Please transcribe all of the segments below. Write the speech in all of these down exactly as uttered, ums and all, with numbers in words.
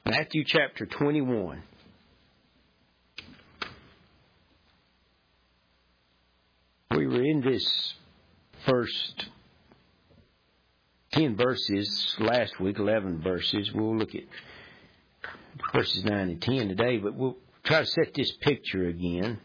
Matthew chapter twenty-one. We were in this first ten verses last week, eleven verses. We'll look at verses nine and ten today, but we'll try to set this picture again.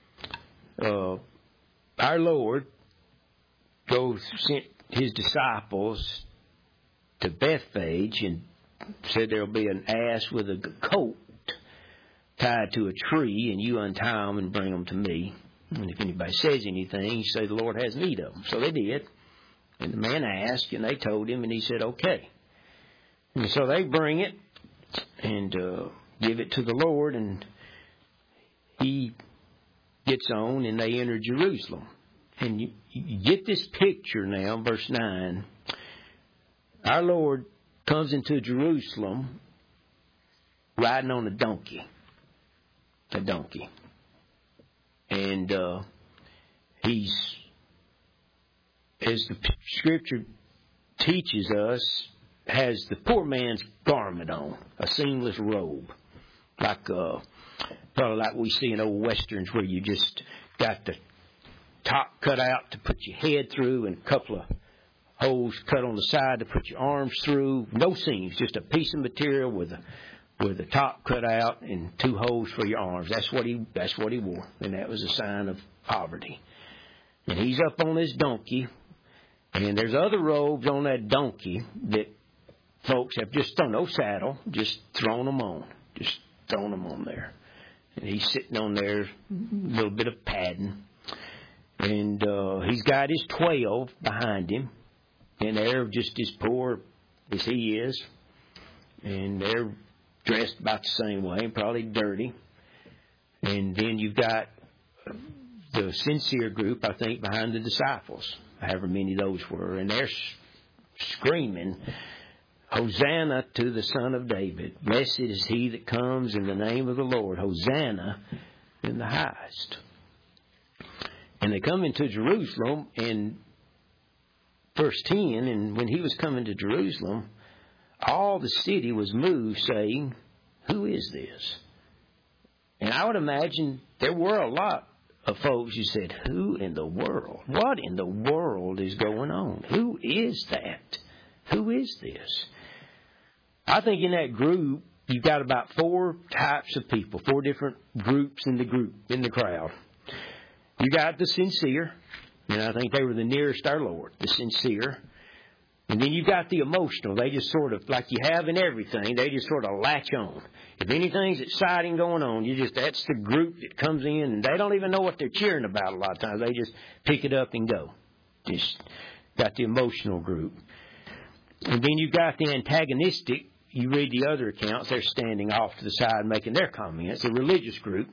Uh, our Lord goes, sent His disciples to Bethphage and said there will be an ass with a coat tied to a tree, and you untie them and bring them to me. And if anybody says anything, you say the Lord has need of them. So they did. And the man asked, and they told him, and he said, okay. And so they bring it and uh, give it to the Lord, and He gets on, and they enter Jerusalem. And you, you get this picture now, verse nine. Our Lord comes into Jerusalem riding on a donkey. A donkey. And uh, he's, as the Scripture teaches us, has the poor man's garment on, a seamless robe. Like, uh, probably like we see in old westerns where you just got the top cut out to put your head through and a couple of holes cut on the side to put your arms through. No seams, just a piece of material with a with the top cut out and two holes for your arms. That's what he that's what he wore, and that was a sign of poverty. And he's up on this donkey, and there's other robes on that donkey that folks have just thrown, no saddle, just thrown them on, just thrown them on there. And he's sitting on there, a little bit of padding, and uh, he's got his twelve behind him, and they're just as poor as he is, and they're dressed about the same way, probably dirty. And then you've got the sincere group, I think, behind the disciples, however many those were, and they're screaming, Hosanna to the Son of David. Blessed is he that comes in the name of the Lord. Hosanna in the highest. And they come into Jerusalem in verse ten, and when he was coming to Jerusalem, all the city was moved, saying, who is this? And I would imagine there were a lot of folks who said, who in the world? What in the world is going on? Who is that? Who is this? I think in that group, you've got about four types of people, four different groups in the group, in the crowd. You got the sincere, and I think they were the nearest our Lord, the sincere. And then you've got the emotional. They just sort of, like you have in everything, they just sort of latch on. If anything's exciting going on, you just, that's the group that comes in, and they don't even know what they're cheering about a lot of times. They just pick it up and go. Just got the emotional group. And then you've got the antagonistic. You read the other accounts, they're standing off to the side making their comments, the religious group.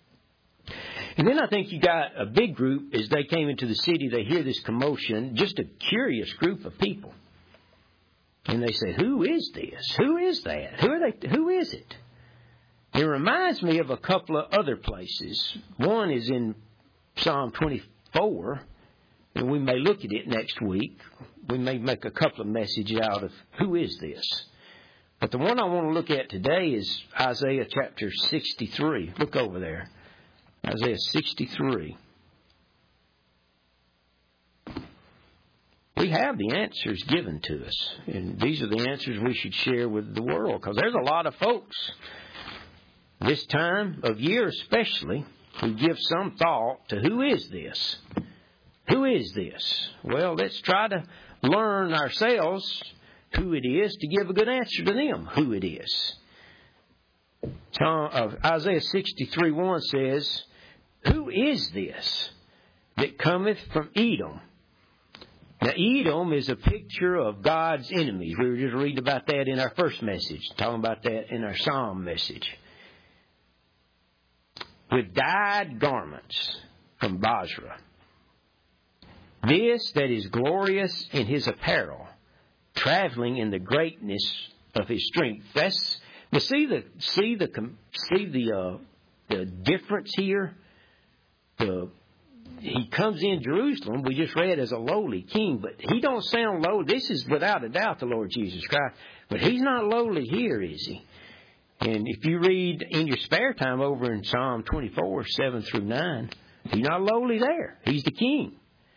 And then I think you got a big group, as they came into the city, they hear this commotion, just a curious group of people. And they say, who is this? Who is that? Who are they? Who is it? It reminds me of a couple of other places. One is in Psalm twenty-four, and we may look at it next week. We may make a couple of messages out of who is this. But the one I want to look at today is Isaiah chapter sixty-three. Look over there. Isaiah sixty-three. We have the answers given to us. And these are the answers we should share with the world. Because there's a lot of folks, this time of year especially, who give some thought to who is this? Who is this? Well, let's try to learn ourselves who it is to give a good answer to them who it is. Isaiah sixty-three one says, who is this that cometh from Edom? Now, Edom is a picture of God's enemies. We were just reading about that in our first message, talking about that in our Psalm message. With dyed garments from Basra. This that is glorious in his apparel, traveling in the greatness of his strength. That's now see the see the see the uh, the difference here. The He comes in Jerusalem, we just read, as a lowly king, but he don't sound low. This is without a doubt the Lord Jesus Christ. But he's not lowly here, is he? And if you read in your spare time over in Psalm twenty-four, seven through nine, He's not lowly there. He's the King.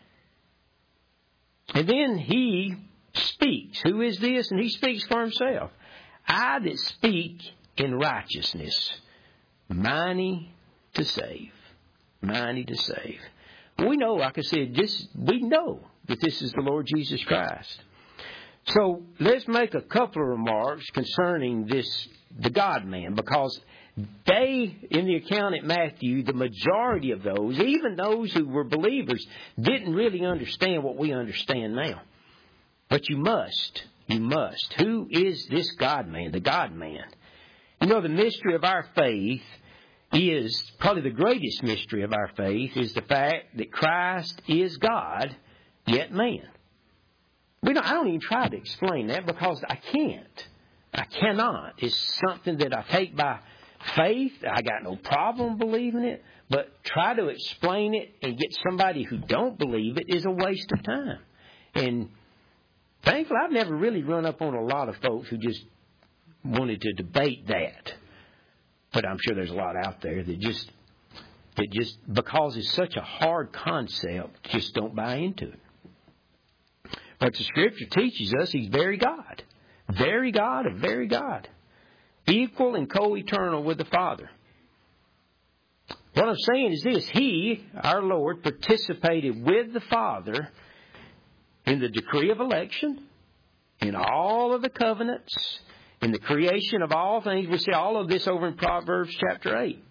And then He speaks. Who is this? And He speaks for Himself. I that speak in righteousness, mighty to save. Mighty to save. We know, like I said, this, we know that this is the Lord Jesus Christ. So let's make a couple of remarks concerning this, the God-man, because they, in the account at Matthew, the majority of those, even those who were believers, didn't really understand what we understand now. But you must, you must. Who is this God-man, the God-man? You know, the mystery of our faith is, probably the greatest mystery of our faith, is the fact that Christ is God, yet man. We don't, I don't even try to explain that because I can't. I cannot. It's something that I take by faith. I got no problem believing it. But try to explain it and get somebody who don't believe it is a waste of time. And thankfully, I've never really run up on a lot of folks who just wanted to debate that. But I'm sure there's a lot out there that just, that just because it's such a hard concept, just don't buy into it. But the Scripture teaches us He's very God. Very God of very God. Equal and co-eternal with the Father. What I'm saying is this. He, our Lord, participated with the Father in the decree of election, in all of the covenants, in the creation of all things. We see all of this over in Proverbs chapter eight.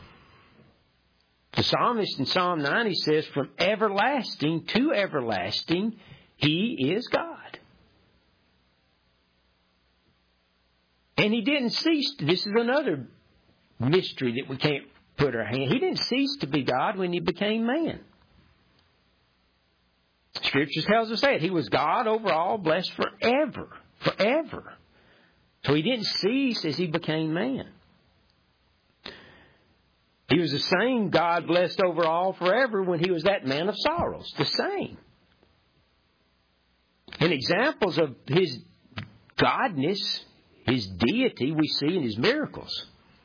The psalmist in Psalm ninety says, from everlasting to everlasting, He is God. And He didn't cease. This is another mystery that we can't put our hand. He didn't cease to be God when He became man. Scripture tells us that. He was God over all, blessed forever. Forever. So He didn't cease as He became man. He was the same God blessed over all forever when He was that man of sorrows. The same. And examples of His godness, His deity, we see in His miracles.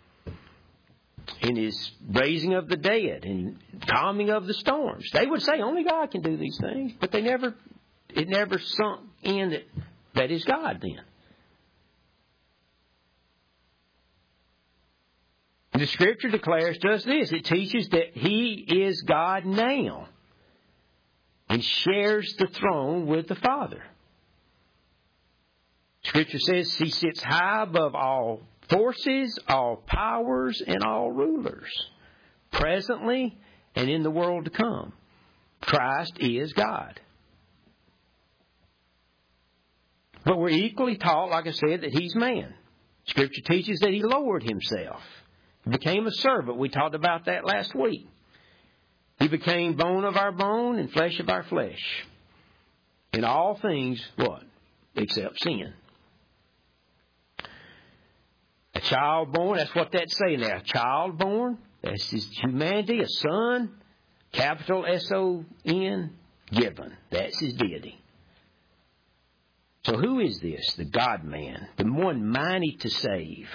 In His raising of the dead and calming of the storms. They would say only God can do these things, but they never, it never sunk in that that is God then. The Scripture declares to us this. It teaches that He is God now and shares the throne with the Father. Scripture says He sits high above all forces, all powers, and all rulers, presently and in the world to come. Christ is God. But we're equally taught, like I said, that He's man. Scripture teaches that He lowered Himself. He became a servant. We talked about that last week. He became bone of our bone and flesh of our flesh. In all things, what? Except sin. A child born, that's what that's saying there. A child born, that's His humanity, a son, capital S O N, given. That's His deity. So who is this? The God-man, the one mighty to save.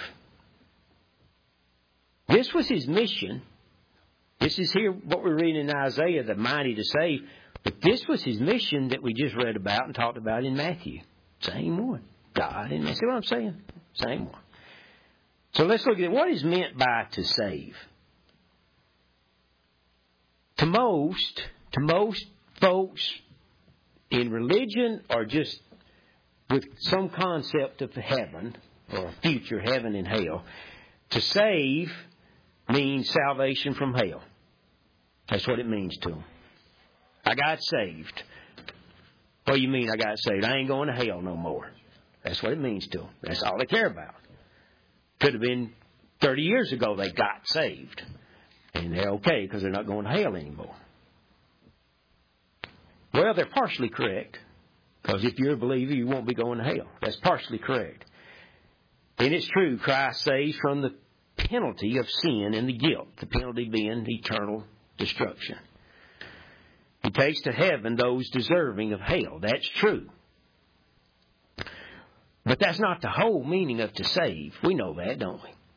This was His mission. This is here what we're reading in Isaiah, the mighty to save. But this was His mission that we just read about and talked about in Matthew. Same one. God. And see what I'm saying? Same one. So let's look at it. What is meant by to save? To most, to most folks in religion or just with some concept of heaven or a future heaven and hell, to save means salvation from hell. That's what it means to them. I got saved. What do you mean I got saved? I ain't going to hell no more. That's what it means to them. That's all they care about. Could have been thirty years ago they got saved. And they're okay because they're not going to hell anymore. Well, they're partially correct. Because if you're a believer, you won't be going to hell. That's partially correct. And it's true, Christ saves from the penalty of sin and the guilt. The penalty being eternal destruction. He takes to heaven those deserving of hell. That's true. But that's not the whole meaning of to save. We know that, don't we?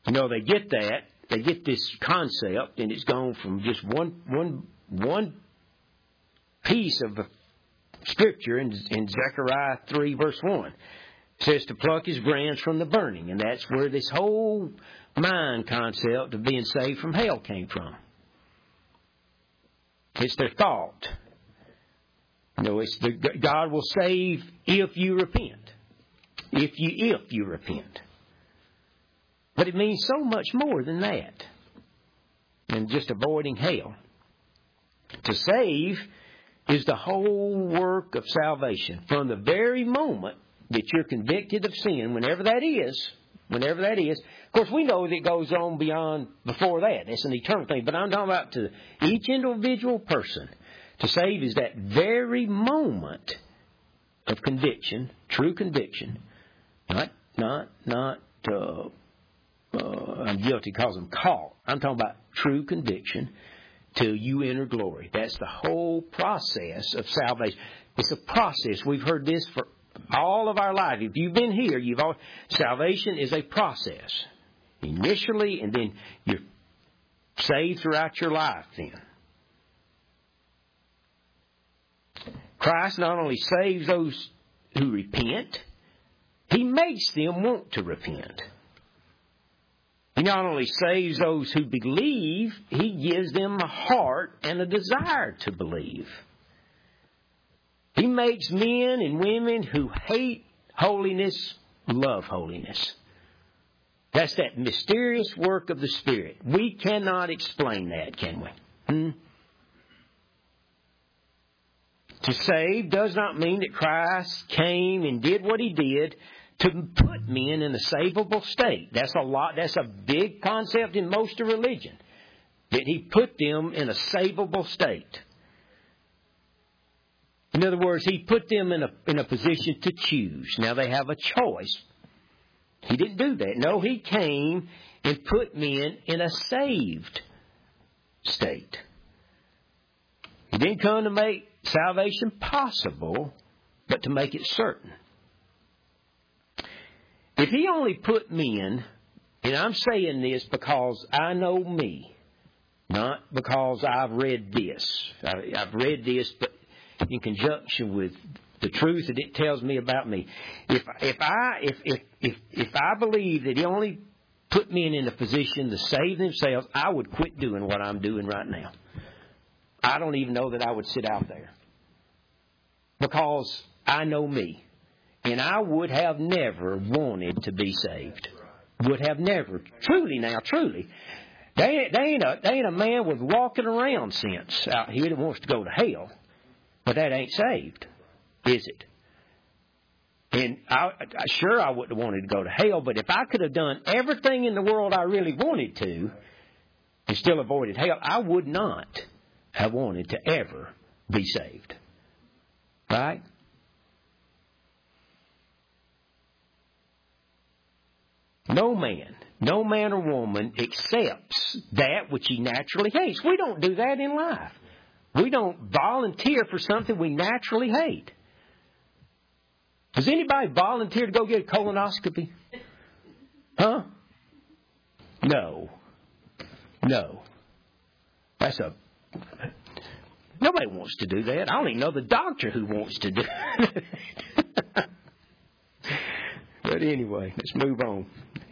You know, they get that. They get this concept, and it's gone from just one one one piece of Scripture in, in Zechariah three, verse one. It says to pluck his brands from the burning, and that's where this whole mind concept of being saved from hell came from. It's their thought. You know, it's the, God will save if you repent. If you if you repent. But it means so much more than that. And just avoiding hell. To save is the whole work of salvation. From the very moment that you're convicted of sin, whenever that is, whenever that is. Of course, we know that it goes on beyond before that. It's an eternal thing. But I'm talking about to each individual person. To save is that very moment of conviction, true conviction. Not, not, not, uh, uh, I'm guilty because I'm caught. I'm talking about true conviction till you enter glory. That's the whole process of salvation. It's a process. We've heard this for all of our life. If you've been here, you've all, salvation is a process. Initially, and then you're saved throughout your life then. Christ not only saves those who repent, He makes them want to repent. He not only saves those who believe, He gives them a heart and a desire to believe. He makes men and women who hate holiness love holiness. That's that mysterious work of the Spirit. We cannot explain that, can we? Hmm? To save does not mean that Christ came and did what He did to put men in a savable state. That's a lot. That's a big concept in most of religion. That He put them in a savable state. In other words, He put them in a in a position to choose. Now they have a choice. He didn't do that. No, He came and put men in a saved state. He didn't come to make salvation possible, but to make it certain. If He only put men, and I'm saying this because I know me, not because I've read this. I've read this, but in conjunction with the truth that it tells me about me. If if I if if if, if I believe that He only put men in a position to save themselves, I would quit doing what I'm doing right now. I don't even know that I would sit out there. Because I know me. And I would have never wanted to be saved. Would have never. Truly now, truly. They, they, ain't a, they ain't a man with walking around sense out here that wants to go to hell. But that ain't saved, is it? And I, I sure I wouldn't have wanted to go to hell, but if I could have done everything in the world I really wanted to and still avoided hell, I would not have wanted to ever be saved. Right? No man, no man or woman accepts that which he naturally hates. We don't do that in life. We don't volunteer for something we naturally hate. Does anybody volunteer to go get a colonoscopy? Huh? No. No. That's a... Nobody wants to do that. I don't even know the doctor who wants to do it. But anyway, let's move on.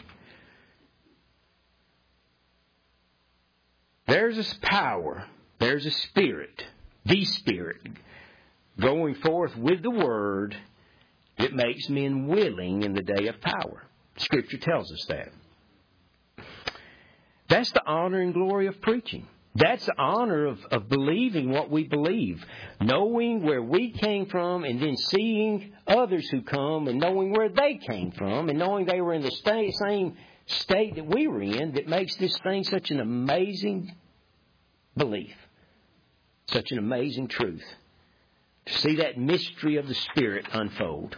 There's a power. There's a spirit. The Spirit going forth with the Word that makes men willing in the day of power. Scripture tells us that. That's the honor and glory of preaching. That's the honor of, of believing what we believe. Knowing where we came from and then seeing others who come and knowing where they came from and knowing they were in the state, same state that we were in that makes this thing such an amazing belief. Such an amazing truth. To see that mystery of the Spirit unfold.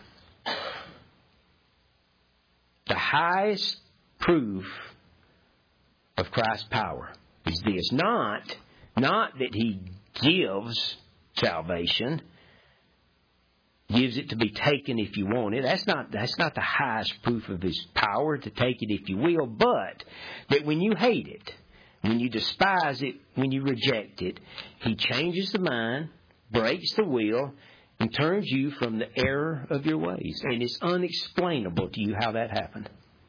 The highest proof of Christ's power is this. Not, not that He gives salvation. gives it to be taken if you want it. That's not that's not the highest proof of His power, to take it if you will, but that when you hate it, when you despise it, when you reject it, He changes the mind, breaks the will, and turns you from the error of your ways. And it's unexplainable to you how that happened.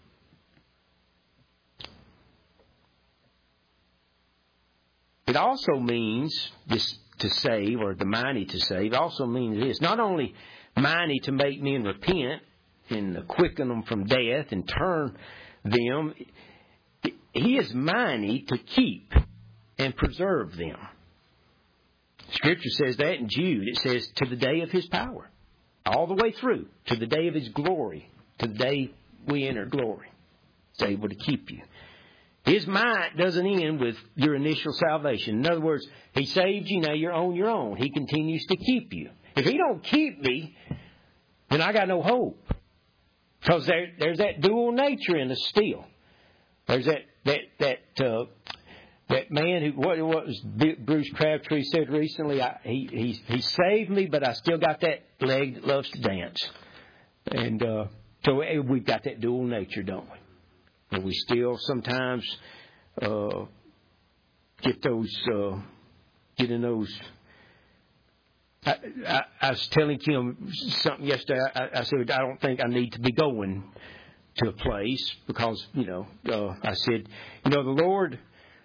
It also means this to save, or the mighty to save, also means this. Not only mighty to make men repent and quicken them from death and turn them, He is mighty to keep and preserve them. Scripture says that in Jude. It says, to the day of His power. All the way through. To the day of His glory. To the day we enter glory. He's able to keep you. His might doesn't end with your initial salvation. In other words, He saved you, now you're on your own. He continues to keep you. If He don't keep me, then I got no hope. Because there, there's that dual nature in us still. There's that that that uh, that man who what, what was Bruce Crabtree said recently. I, he he he saved me, but I still got that leg that loves to dance. And uh, so we've got that dual nature, don't we? And we still sometimes uh, get those, uh, get in those. I, I, I was telling Kim something yesterday. I, I said, I don't think I need to be going to a place because, you know, uh, I said, you know, the Lord,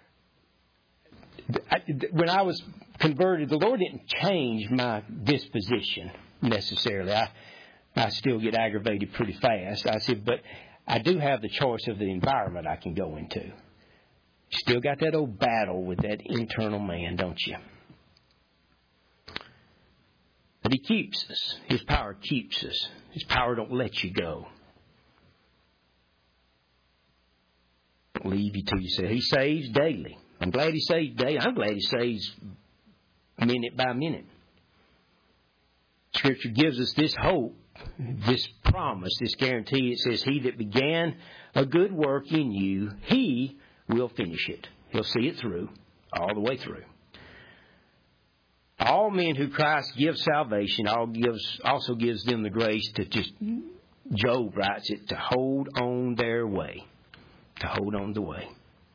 I, when I was converted, the Lord didn't change my disposition necessarily. I, I still get aggravated pretty fast. I said, but I do have the choice of the environment I can go into. Still got that old battle with that internal man, don't you? But He keeps us. His power keeps us. His power don't let you go. Don't leave you till you say, He saves daily. I'm glad He saves daily. I'm glad He saves minute by minute. Scripture gives us this hope, this promise, this guarantee. It says, He that began a good work in you, He will finish it. He'll see it through, all the way through. All men who Christ gives salvation all gives, also gives them the grace to just, Job writes it, to hold on their way. To hold on the way.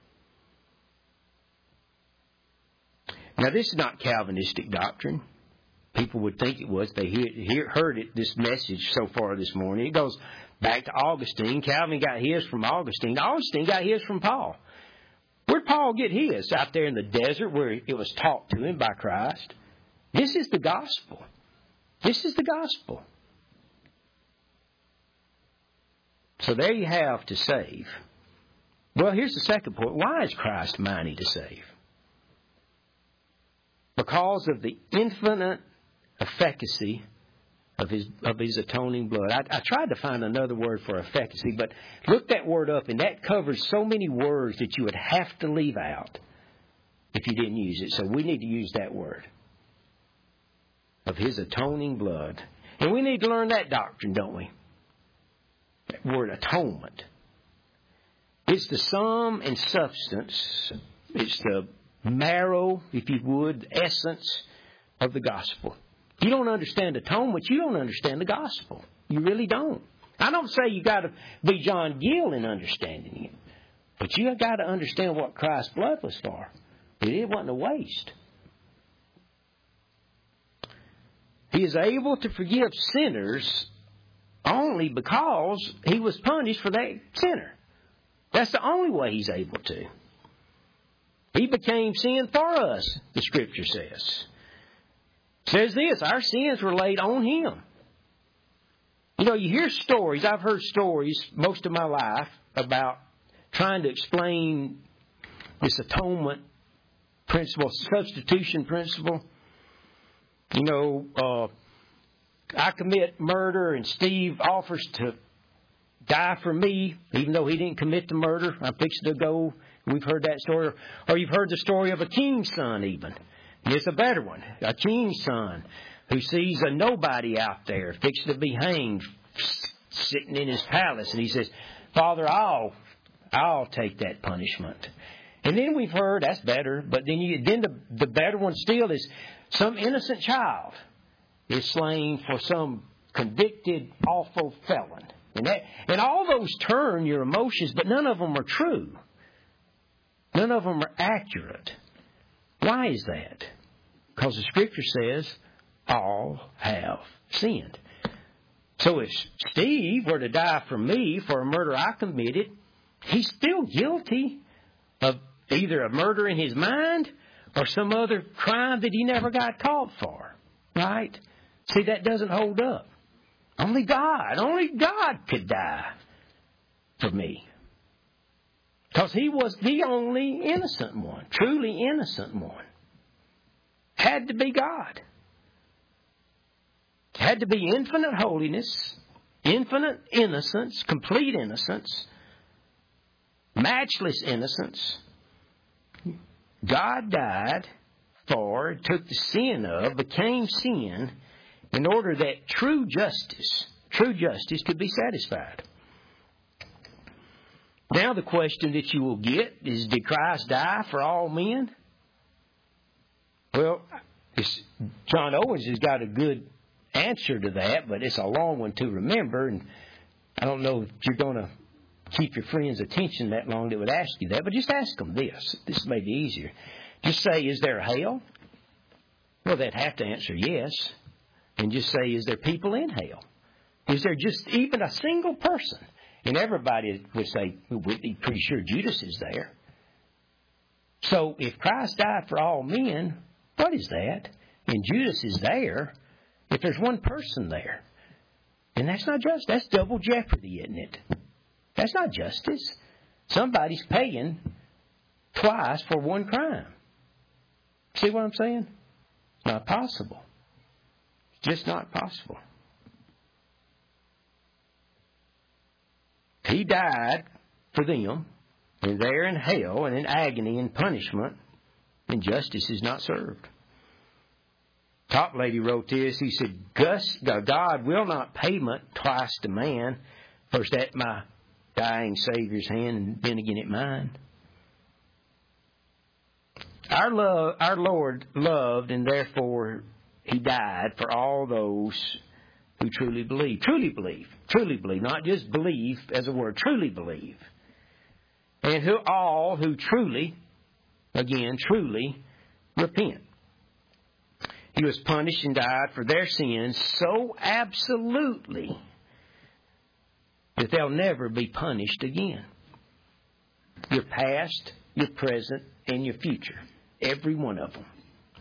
Now, this is not Calvinistic doctrine. People would think it was. They hear, hear, heard it, this message so far this morning. It goes back to Augustine. Calvin got his from Augustine. Augustine got his from Paul. Where'd Paul get his? Out there in the desert where it was taught to him by Christ. This is the gospel. This is the gospel. So there you have to save. Well, here's the second point. Why is Christ mighty to save? Because of the infinite efficacy of his of his atoning blood. I, I tried to find another word for efficacy, but look that word up, and that covers so many words that you would have to leave out if you didn't use it. So we need to use that word. Of His atoning blood. And we need to learn that doctrine, don't we? That word atonement. It's the sum and substance. It's the marrow, if you would, essence of the gospel. You don't understand atonement, you don't understand the gospel. You really don't. I don't say you got to be John Gill in understanding it, but you got to understand what Christ's blood was for. It wasn't a waste. He is able to forgive sinners only because He was punished for that sinner. That's the only way He's able to. He became sin for us, the Scripture says. It says this, our sins were laid on Him. You know, you hear stories, I've heard stories most of my life about trying to explain this atonement principle, substitution principle. You know, uh, I commit murder and Steve offers to die for me, even though he didn't commit the murder. I'm fixing to go. We've heard that story. Or you've heard the story of a king's son even. And it's a better one. A king's son who sees a nobody out there fixing to be hanged, sitting in his palace. And he says, Father, I'll, I'll take that punishment. And then we've heard, that's better, but then you, then the, the better one still is some innocent child is slain for some convicted, awful felon. And, that, and all those turn your emotions, but none of them are true. None of them are accurate. Why is that? Because the Scripture says all have sinned. So if Steve were to die for me for a murder I committed, he's still guilty of either a murder in his mind or some other crime that he never got caught for. Right? See, that doesn't hold up. Only God, only God could die for me. Because he was the only innocent one, truly innocent one. Had to be God. Had to be infinite holiness, infinite innocence, complete innocence, matchless innocence. God died for, took the sin of, became sin, in order that true justice, true justice could be satisfied. Now the question that you will get is, did Christ die for all men? Well, John Owens has got a good answer to that, but it's a long one to remember, and I don't know if you're going to keep your friends' attention that long that would ask you that, but just ask them this. This may be easier. Just say, is there a hell? Well, they'd have to answer yes. And just say, is there people in hell? Is there just even a single person? And everybody would say, we'd be pretty sure Judas is there. So if Christ died for all men, what is that? And Judas is there, if there's one person there. And that's not just, that's double jeopardy, isn't it? That's not justice. Somebody's paying twice for one crime. See what I'm saying? It's not possible. Just not possible. He died for them, and they're in hell and in agony and punishment, and justice is not served. Top Lady wrote this. He said, Gus, God will not payment twice to man, first at my dying Savior's hand and then again at mine. Our love, our Lord loved, and therefore He died for all those who truly believe. Truly believe. Truly believe. Not just believe as a word. Truly believe. And who all who truly, again, truly repent. He was punished and died for their sins so absolutely that they'll never be punished again. Your past, your present, and your future. Every one of them.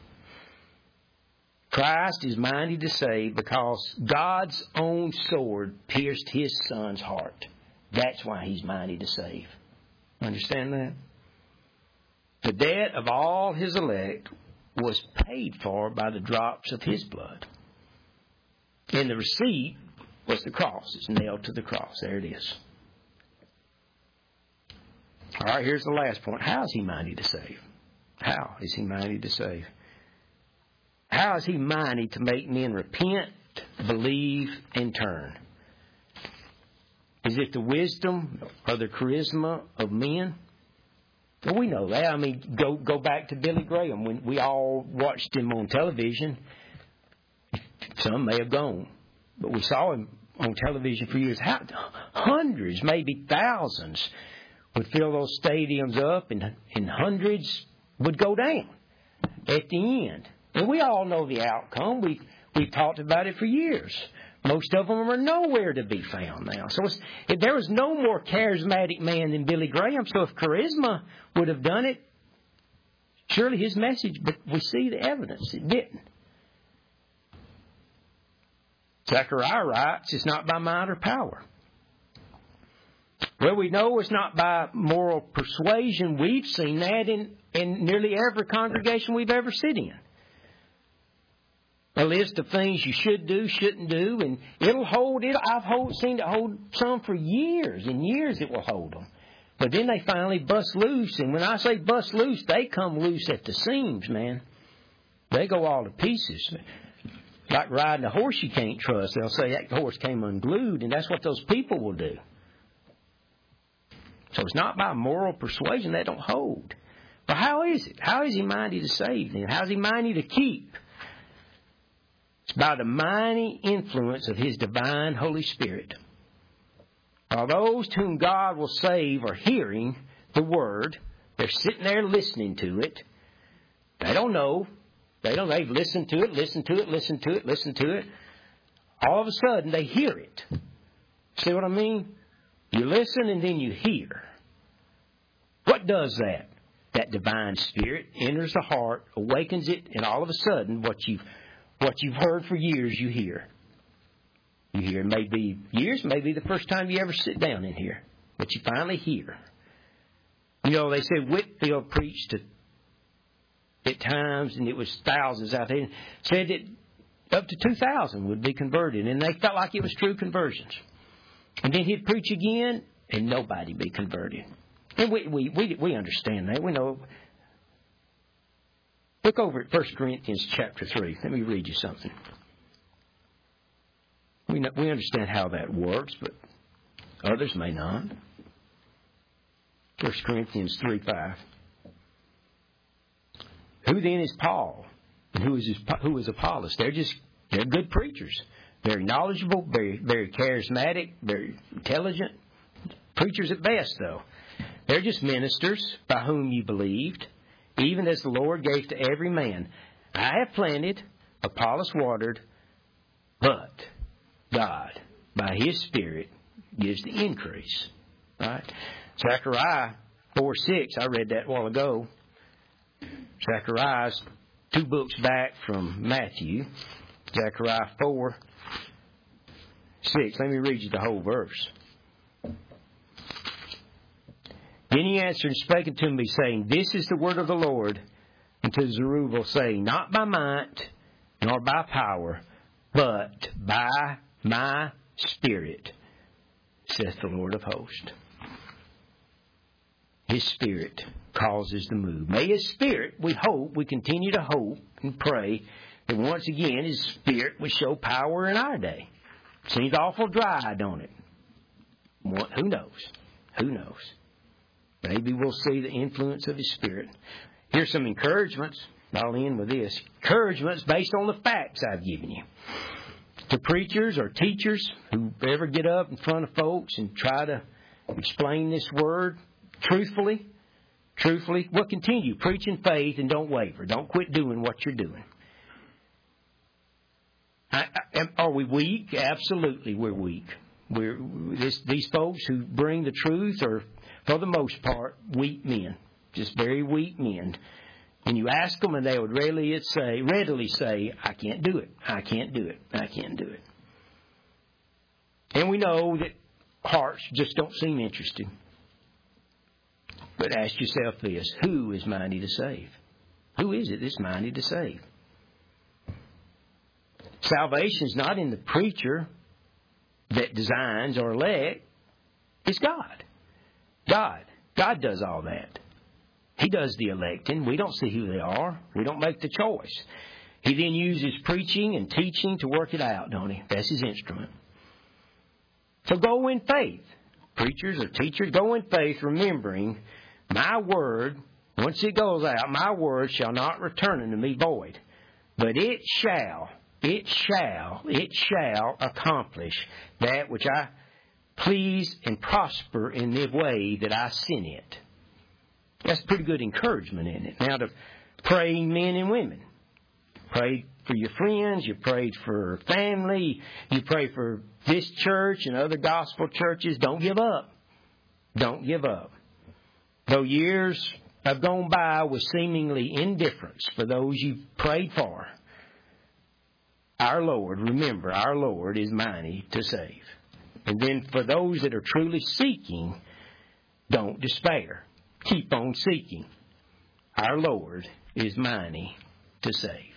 Christ is mighty to save because God's own sword pierced His Son's heart. That's why He's mighty to save. Understand that? The debt of all His elect was paid for by the drops of His blood. And the receipt was the cross. It's nailed to the cross. There it is. All right, here's the last point. How is He mighty to save? How is He mighty to save? How is He mighty to make men repent, believe, and turn? Is it the wisdom or the charisma of men? Well, we know that. I mean, go go back to Billy Graham. When we all watched him on television, some may have gone, but we saw him on television for years. How, hundreds, maybe thousands, would fill those stadiums up, and, and hundreds would go down at the end. And we all know the outcome. We've, we've talked about it for years. Most of them are nowhere to be found now. So it's, if there was no more charismatic man than Billy Graham, so if charisma would have done it, surely his message, but we see the evidence, it didn't. Zechariah writes, it's not by might or power. Well, we know it's not by moral persuasion. We've seen that in, in nearly every congregation we've ever sit in. A list of things you should do, shouldn't do, and it'll hold it. I've hold, seen it hold some for years and years. It will hold them, but then they finally bust loose. And when I say bust loose, they come loose at the seams, man. They go all to pieces, like riding a horse you can't trust. They'll say that horse came unglued, and that's what those people will do. So it's not by moral persuasion. They don't hold. But how is it? How is He mighty to save them? How is He mighty to keep? It's by the mighty influence of His divine Holy Spirit. While those to whom God will save are hearing the Word, they're sitting there listening to it. They don't know. They don't. They've listened to it, listened to it, listened to it, listened to it. All of a sudden, they hear it. See what I mean? You listen and then you hear. What does that? That divine Spirit enters the heart, awakens it, and all of a sudden, what you've what you've heard for years, you hear. You hear. Maybe years, maybe the first time you ever sit down in here, but you finally hear. You know, they said Whitfield preached at, at times, and it was thousands out there, said that up to two thousand would be converted, and they felt like it was true conversions. And then he'd preach again, and nobody be converted. And we we we, we understand that. We know. Look over at First Corinthians chapter three. Let me read you something. We know, we understand how that works, but others may not. First Corinthians three five. Who then is Paul? And who is his, who is Apollos? They're just they're good preachers. Very knowledgeable, very very charismatic, very intelligent. Preachers at best, though. They're just ministers by whom you believed, even as the Lord gave to every man. I have planted, Apollos watered, but God, by His Spirit, gives the increase. Right? Zechariah four six, I read that a while ago. Zechariah's two books back from Matthew. Zechariah four six. Let me read you the whole verse. Then he answered and spake unto me, saying, This is the word of the Lord unto Zerubbabel, saying, Not by might, nor by power, but by my Spirit, saith the Lord of hosts. His Spirit causes the move. May His Spirit, we hope, we continue to hope and pray that once again His Spirit will show power in our day. Seems awful dry, don't it? What, who knows? Who knows? Maybe we'll see the influence of His Spirit. Here's some encouragements. I'll end with this. Encouragements based on the facts I've given you. To preachers or teachers who ever get up in front of folks and try to explain this word truthfully, truthfully, well, continue. Preach in faith and don't waver. Don't quit doing what you're doing. I, I, are we weak? Absolutely, we're weak. We're this, these folks who bring the truth are, for the most part, weak men, just very weak men. And you ask them, and they would readily say, readily say, "I can't do it. I can't do it. I can't do it." And we know that hearts just don't seem interested. But ask yourself this: who is mighty to save? Who is it that's mighty to save? Salvation's not in the preacher that designs or elect. It's God. God. God does all that. He does the electing. We don't see who they are. We don't make the choice. He then uses preaching and teaching to work it out, don't He? That's His instrument. So go in faith. Preachers or teachers, go in faith, remembering my word, once it goes out, my word shall not return unto me void, but it shall, it shall, it shall accomplish that which I please and prosper in the way that I sent it. That's pretty good encouragement in it. Now, to praying men and women. Pray for your friends. You prayed for family. You pray for this church and other gospel churches. Don't give up. Don't give up. Though years have gone by with seemingly indifference for those you've prayed for, our Lord, remember, our Lord is mighty to save. And then for those that are truly seeking, don't despair. Keep on seeking. Our Lord is mighty to save.